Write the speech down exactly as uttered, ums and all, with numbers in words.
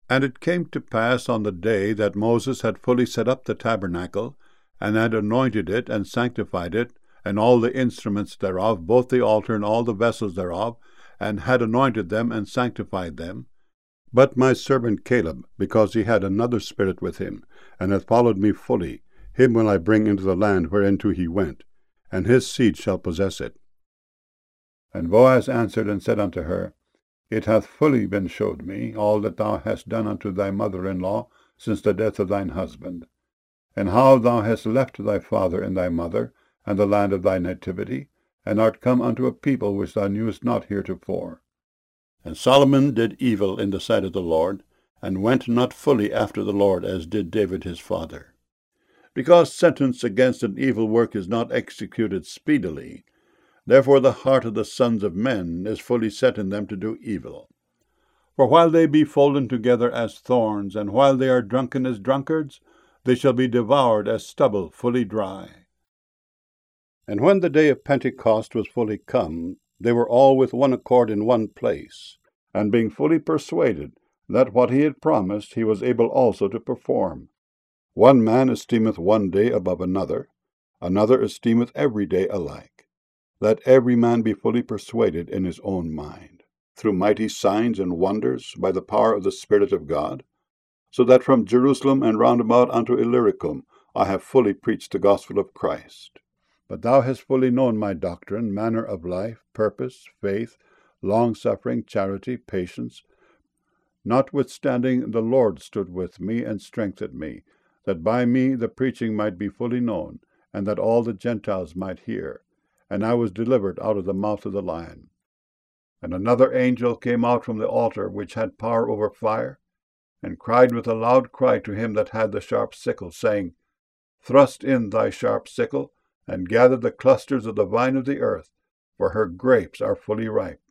And it came to pass on the day that Moses had fully set up the tabernacle, and had anointed it, and sanctified it, and all the instruments thereof, both the altar and all the vessels thereof, and had anointed them, and sanctified them. But my servant Caleb, because he had another spirit with him, and hath followed me fully, him will I bring into the land whereinto he went, and his seed shall possess it. And Boaz answered and said unto her, It hath fully been showed me all that thou hast done unto thy mother-in-law since the death of thine husband, and how thou hast left thy father and thy mother, and the land of thy nativity, and art come unto a people which thou knewest not heretofore. And Solomon did evil in the sight of the Lord, and went not fully after the Lord, as did David his father. Because sentence against an evil work is not executed speedily, therefore the heart of the sons of men is fully set in them to do evil. For while they be folden together as thorns, and while they are drunken as drunkards, they shall be devoured as stubble fully dry. And when the day of Pentecost was fully come, they were all with one accord in one place, and being fully persuaded that what he had promised he was able also to perform. One man esteemeth one day above another, another esteemeth every day alike. Let every man be fully persuaded in his own mind, through mighty signs and wonders, by the power of the Spirit of God, so that from Jerusalem and round about unto Illyricum I have fully preached the gospel of Christ. But thou hast fully known my doctrine, manner of life, purpose, faith, long-suffering, charity, patience. Notwithstanding the Lord stood with me and strengthened me, that by me the preaching might be fully known, and that all the Gentiles might hear. And I was delivered out of the mouth of the lion. And another angel came out from the altar, which had power over fire, and cried with a loud cry to him that had the sharp sickle, saying, Thrust in thy sharp sickle, and gather the clusters of the vine of the earth, for her grapes are fully ripe.